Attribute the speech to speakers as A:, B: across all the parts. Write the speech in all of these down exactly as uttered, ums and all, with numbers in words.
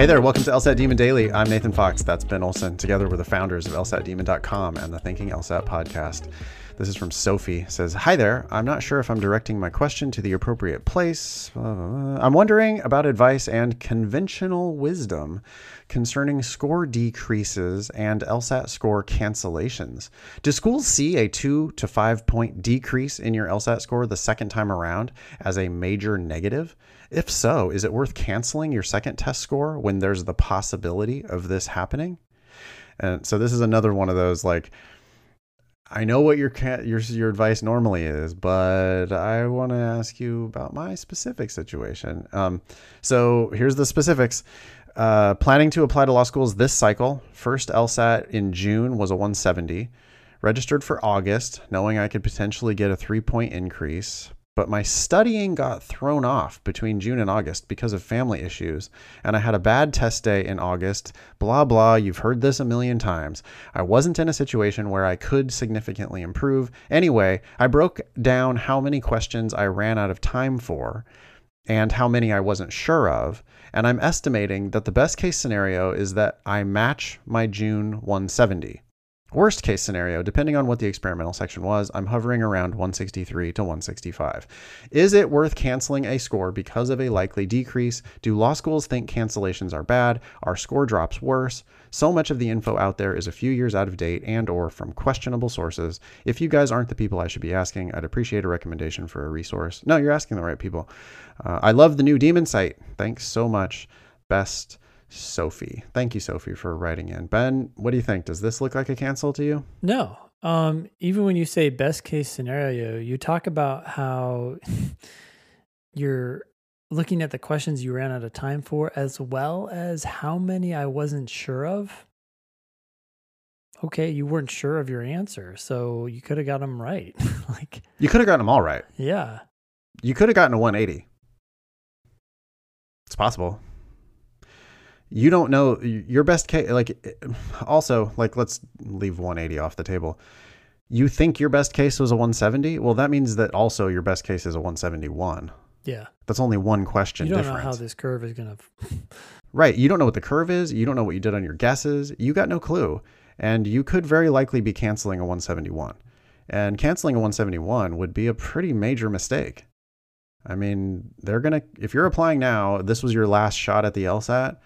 A: Hey there, welcome to LSAT Demon Daily. I'm Nathan Fox. That's Ben Olson. Together we're the founders of L S A T Demon dot com and the Thinking LSAT podcast. This is from Sophie. It says, hi there. I'm not sure if I'm directing my question to the appropriate place. Uh, I'm wondering about advice and conventional wisdom concerning score decreases and LSAT score cancellations. Do schools see a two to five point decrease in your LSAT score the second time around as a major negative? If so, is it worth canceling your second test score when there's the possibility of this happening? And so this is another one of those, like, I know what your your your advice normally is, but I want to ask you about my specific situation. Um, so here's the specifics. Uh, planning to apply to law schools this cycle. First LSAT in June was a one seventy. Registered for August, knowing I could potentially get a three-point increase. But my studying got thrown off between June and August because of family issues, and I had a bad test day in August. Blah, blah, you've heard this a million times. I wasn't in a situation where I could significantly improve. Anyway, I broke down how many questions I ran out of time for and how many I wasn't sure of, and I'm estimating that the best case scenario is that I match my June one seventy. Worst case scenario, depending on what the experimental section was, I'm hovering around one sixty-three to one sixty-five. Is it worth canceling a score because of a likely decrease? Do law schools think cancellations are bad? Are score drops worse? So much of the info out there is a few years out of date and or from questionable sources. If you guys aren't the people I should be asking, I'd appreciate a recommendation for a resource. No, you're asking the right people. Uh, I love the new Demon site. Thanks so much. Best, Sophie. Thank you, Sophie, for writing in. Ben, what do you think? Does this look like a cancel to you?
B: No. Um, even when you say best case scenario, you talk about how you're looking at the questions you ran out of time for, as well as how many I wasn't sure of. Okay, you weren't sure of your answer, so you could have got them right. Like,
A: you could have gotten them all right.
B: Yeah.
A: You could have gotten a one eighty. It's possible. You don't know your best case. Like, also, like, let's leave one eighty off the table. You think your best case was a one seventy? Well, that means that also your best case is a one seventy-one.
B: Yeah.
A: That's only one question
B: difference. You don't
A: difference.
B: know how this curve is going to...
A: Right. You don't know what the curve is. You don't know what you did on your guesses. You got no clue. And you could very likely be canceling a one seventy-one. And canceling a one seventy-one would be a pretty major mistake. I mean, they're going to... If you're applying now, this was your last shot at the LSAT,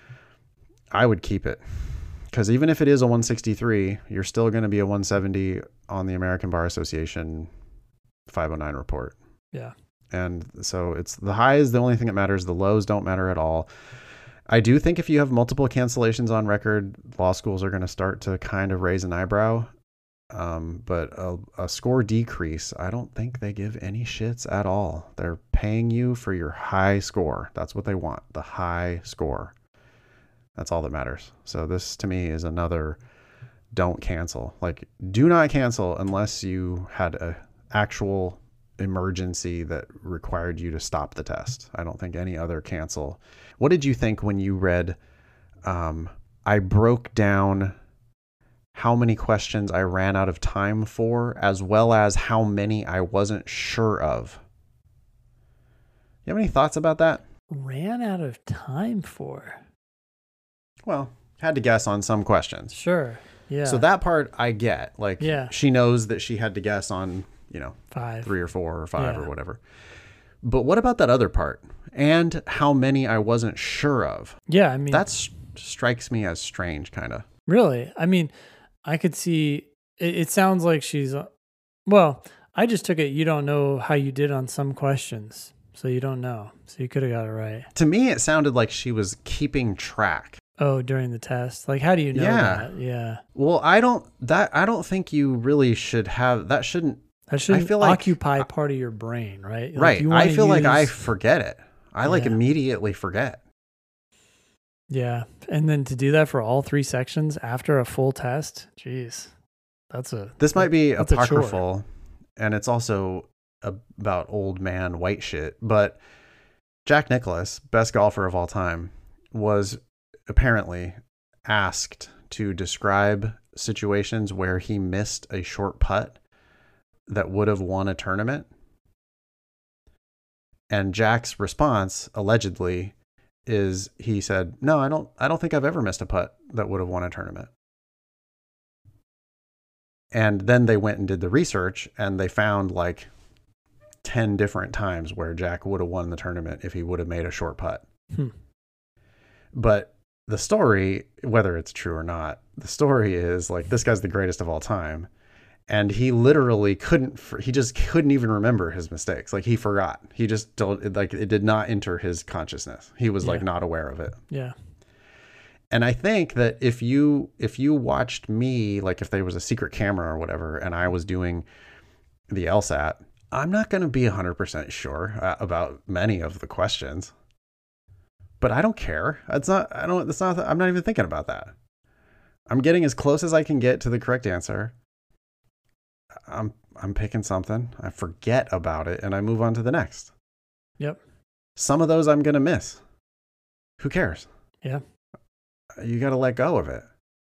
A: I would keep it, because even if it is a one sixty-three, you're still going to be a one seventy on the American Bar Association five oh nine report.
B: Yeah.
A: And so it's the high is the only thing that matters. The lows don't matter at all. I do think if you have multiple cancellations on record, law schools are going to start to kind of raise an eyebrow. Um, but a, a score decrease, I don't think they give any shits at all. They're paying you for your high score. That's what they want, the high score. That's all that matters. So this to me is another don't cancel. Like, do not cancel unless you had a actual emergency that required you to stop the test. I don't think any other cancel. What did you think when you read, um, I broke down how many questions I ran out of time for, as well as how many I wasn't sure of? You have any thoughts about that?
B: Ran out of time for?
A: Well, had to guess on some questions.
B: Sure. Yeah.
A: So that part I get. Like,
B: yeah.
A: She knows that she had to guess on, you know,
B: five,
A: three or four or five
B: yeah.
A: or whatever. But what about that other part? And how many I wasn't sure of?
B: Yeah. I mean,
A: that strikes me as strange, kind of.
B: Really? I mean, I could see it, it sounds like she's, uh, well, I just took it. You don't know how you did on some questions. So you don't know. So you could have got it right.
A: To me, it sounded like she was keeping track.
B: Oh, during the test. Like, how do you know
A: yeah.
B: that? Yeah.
A: Well, I don't, that, I don't think you really should have, that shouldn't,
B: that shouldn't
A: I feel
B: occupy
A: like,
B: part of your brain, right? Like,
A: right.
B: You
A: I feel
B: use,
A: like I forget it. I like
B: yeah.
A: immediately forget.
B: Yeah. And then to do that for all three sections after a full test, geez, that's a,
A: this might be apocryphal,
B: a
A: and it's also about old man white shit, but Jack Nicklaus, best golfer of all time, was apparently asked to describe situations where he missed a short putt that would have won a tournament. And Jack's response, allegedly, is he said, no, I don't, I don't think I've ever missed a putt that would have won a tournament. And then they went and did the research and they found like ten different times where Jack would have won the tournament if he would have made a short putt.
B: Hmm.
A: But the story, whether it's true or not, the story is like, this guy's the greatest of all time. And he literally couldn't, he just couldn't even remember his mistakes. Like he forgot. He just don't, like it did not enter his consciousness. He was yeah. like not aware of it.
B: Yeah.
A: And I think that if you, if you watched me, like if there was a secret camera or whatever, and I was doing the LSAT, I'm not going to be a hundred percent sure uh, about many of the questions, but I don't care. It's not, I don't, it's not, I'm not even thinking about that. I'm getting as close as I can get to the correct answer. I'm I'm picking something, I forget about it, and I move on to the next.
B: Yep.
A: Some of those I'm going to miss. Who cares?
B: Yeah.
A: You got to let go of it.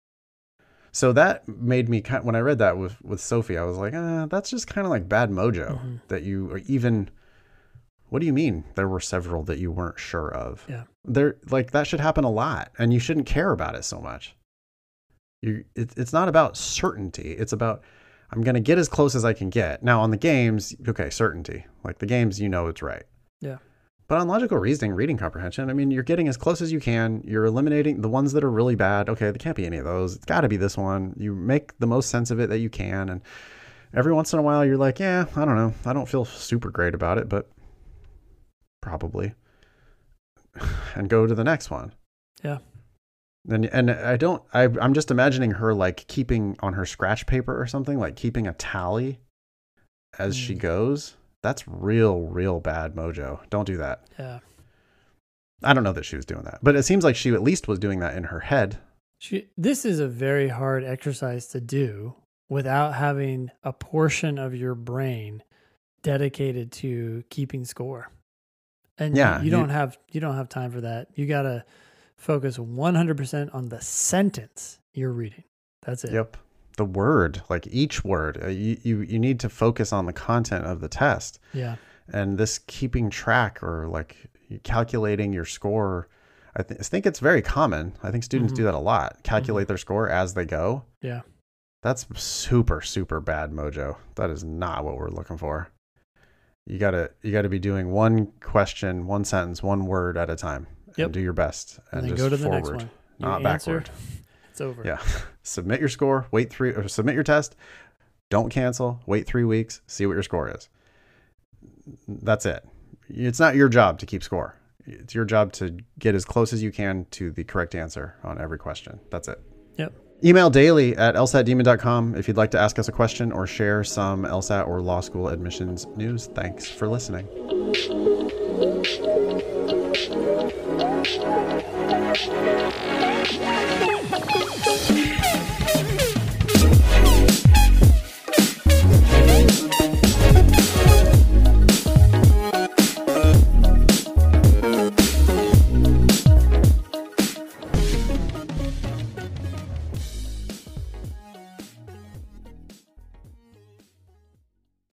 A: So that made me, when I read that with, with Sophie, I was like, eh, that's just kind of like bad mojo mm-hmm. that you, or even, what do you mean there were several that you weren't sure of?
B: Yeah.
A: There, like that should happen a lot, and you shouldn't care about it so much. You, it, it's not about certainty. It's about, I'm going to get as close as I can get. Now on the games, okay, certainty. Like the games, you know it's right.
B: Yeah.
A: But on logical reasoning, reading comprehension, I mean, you're getting as close as you can. You're eliminating the ones that are really bad. Okay, there can't be any of those. It's got to be this one. You make the most sense of it that you can. And every once in a while, you're like, yeah, I don't know. I don't feel super great about it, but probably. And go to the next one.
B: Yeah.
A: And and I don't, I, I'm just imagining her like keeping on her scratch paper or something, like keeping a tally as mm. she goes. That's real, real bad mojo. Don't do that.
B: Yeah.
A: I don't know that she was doing that, but it seems like she at least was doing that in her head.
B: She, this is a very hard exercise to do without having a portion of your brain dedicated to keeping score. And yeah, you, you don't you, have, you don't have time for that. You got to focus one hundred percent on the sentence you're reading. That's it.
A: Yep. The word, like each word, uh, you, you, you need to focus on the content of the test.
B: Yeah.
A: And this keeping track or like calculating your score, I, th- I think it's very common. I think students mm-hmm. do that a lot. Calculate mm-hmm. their score as they go.
B: Yeah.
A: That's super, super bad mojo. That is not what we're looking for. You gotta, you gotta be doing one question, one sentence, one word at a time.
B: Yep.
A: And do your best and,
B: and then
A: just
B: go to the
A: forward,
B: next one.
A: not
B: answer,
A: backward.
B: It's over.
A: Yeah. Submit your score, wait three, or submit your test. Don't cancel, wait three weeks, see what your score is. That's it. It's not your job to keep score. It's your job to get as close as you can to the correct answer on every question. That's it.
B: Yep.
A: Email daily at L S A T demon dot com if you'd like to ask us a question or share some LSAT or law school admissions news. Thanks for listening.
C: Thank you.